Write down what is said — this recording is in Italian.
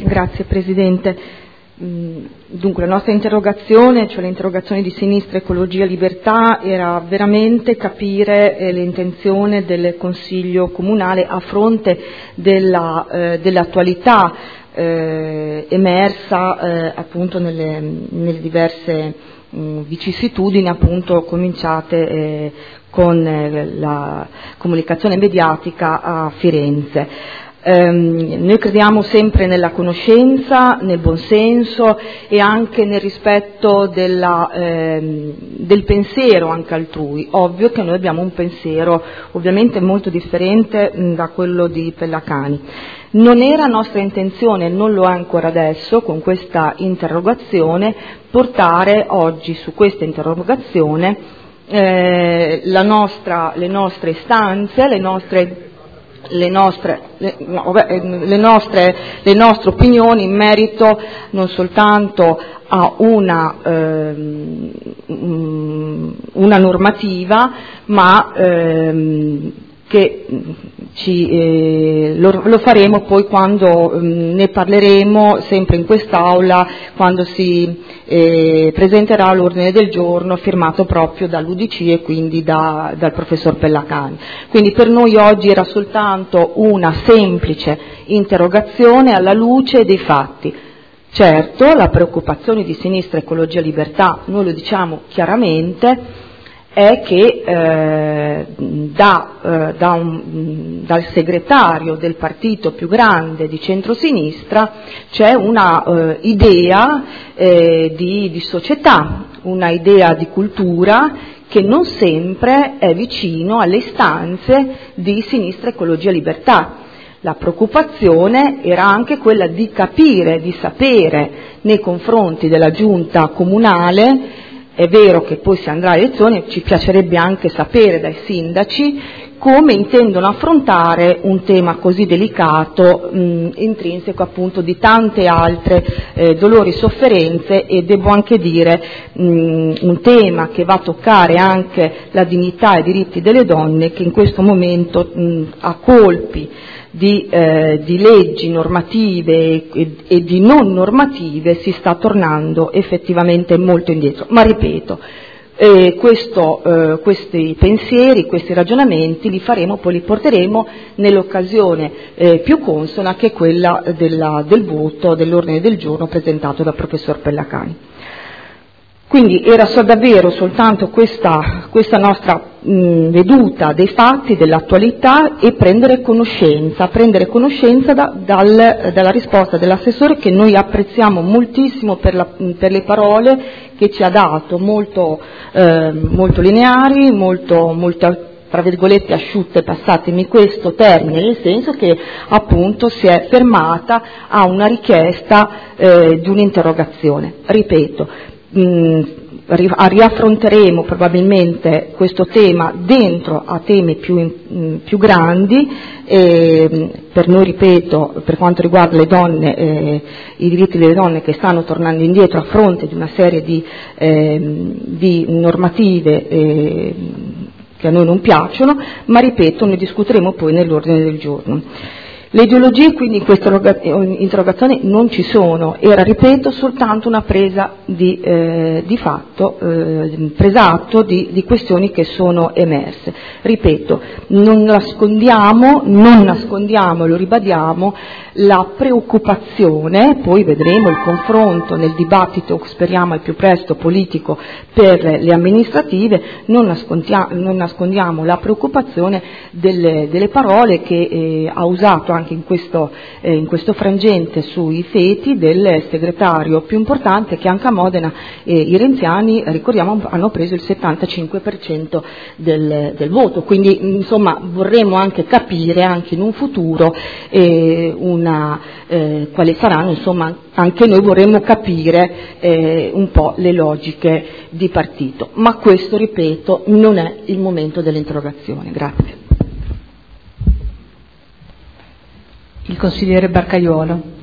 Grazie Presidente. Dunque la nostra interrogazione, cioè l'interrogazione di Sinistra Ecologia Libertà, era veramente capire l'intenzione del Consiglio Comunale a fronte dell'attualità emersa appunto nelle diverse vicissitudini appunto cominciate con la comunicazione mediatica a Firenze. Noi crediamo sempre nella conoscenza, nel buonsenso e anche nel rispetto del pensiero anche altrui. Ovvio che noi abbiamo un pensiero ovviamente molto differente da quello di Pellacani. Non era nostra intenzione, non lo è ancora adesso, con questa interrogazione, portare oggi su questa interrogazione le nostre istanze, le nostre opinioni in merito non soltanto a una normativa, ma che lo faremo poi quando ne parleremo sempre in quest'Aula, quando si presenterà l'ordine del giorno firmato proprio dall'UDC e quindi dal professor Pellacani. Quindi per noi oggi era soltanto una semplice interrogazione alla luce dei fatti. Certo, la preoccupazione di Sinistra Ecologia Libertà, noi lo diciamo chiaramente, è che dal segretario del partito più grande di centrosinistra c'è una idea di società, una idea di cultura che non sempre è vicino alle istanze di Sinistra Ecologia Libertà. La preoccupazione era anche quella di capire, di sapere nei confronti della giunta comunale. È vero che poi si andrà a elezioni, ci piacerebbe anche sapere dai sindaci come intendono affrontare un tema così delicato, intrinseco appunto di tante altre dolori, sofferenze e devo anche dire un tema che va a toccare anche la dignità e i diritti delle donne, che in questo momento a colpi di leggi normative e di non normative si sta tornando effettivamente molto indietro. Ma ripeto, questi pensieri, questi ragionamenti li faremo, poi li porteremo nell'occasione più consona, che è quella del voto dell'ordine del giorno presentato dal professor Pellacani. Quindi era davvero soltanto questa nostra veduta dei fatti, dell'attualità, e prendere conoscenza dalla risposta dell'assessore, che noi apprezziamo moltissimo per le parole che ci ha dato, molto lineari, molto tra virgolette asciutte, passatemi questo termine, nel senso che appunto si è fermata a una richiesta di un'interrogazione. Ripeto, riaffronteremo probabilmente questo tema dentro a temi più grandi. Per noi, ripeto, per quanto riguarda le donne, i diritti delle donne che stanno tornando indietro a fronte di una serie di normative che a noi non piacciono, ma ripeto, ne discuteremo poi nell'ordine del giorno. Le ideologie quindi in questa interrogazione non ci sono, era, ripeto, soltanto una presa di fatto, presa atto di questioni che sono emerse. Ripeto, non nascondiamo, lo ribadiamo, la preoccupazione, poi vedremo il confronto nel dibattito, speriamo al più presto, politico per le amministrative, non nascondiamo la preoccupazione delle parole che ha usato anche in questo frangente sui feti del segretario più importante, che anche a Modena i renziani, ricordiamo, hanno preso il 75% del voto, quindi insomma vorremmo anche capire anche in un futuro quali saranno, insomma anche noi vorremmo capire un po' le logiche di partito, ma questo, ripeto, non è il momento dell'interrogazione. Grazie. Il consigliere Barcaiuolo.